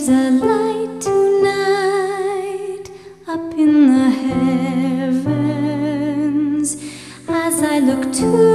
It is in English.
There's a light tonight up in the heavens as I look to